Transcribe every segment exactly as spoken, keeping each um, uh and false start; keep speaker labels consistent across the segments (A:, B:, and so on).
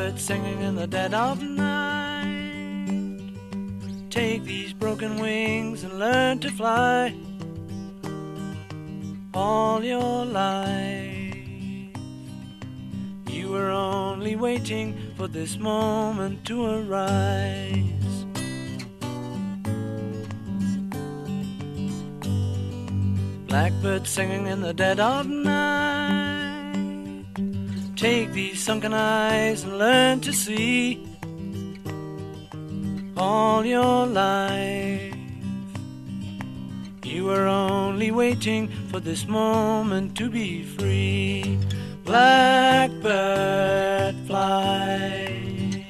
A: Blackbird singing in the dead of night. Take these broken wings and learn to fly. All your life you were only waiting for this moment to arise. Blackbird singing in the dead of night. Take these sunken eyes and learn to see. All your life you were only waiting for this moment to be free. Blackbird fly,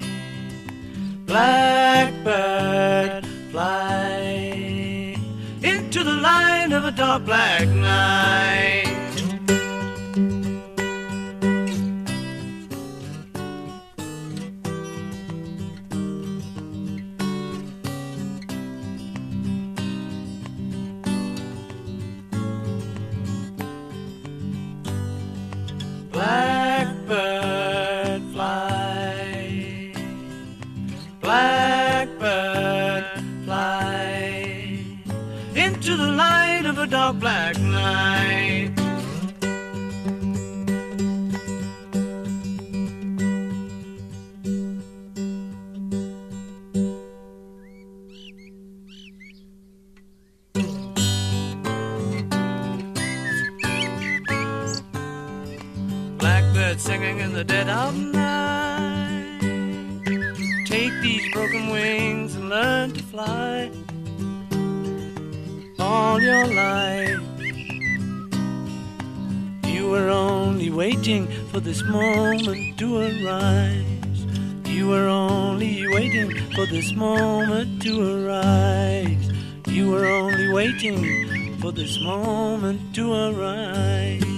A: blackbird fly into the light of a dark black night. Blackbird fly, blackbird fly into the light of a dark black night. Blackbird singing in the dead of night. Take these broken wings and learn to fly. All your life you were only waiting for this moment to arise. You were only waiting for this moment to arise. You were only waiting for this moment to arise.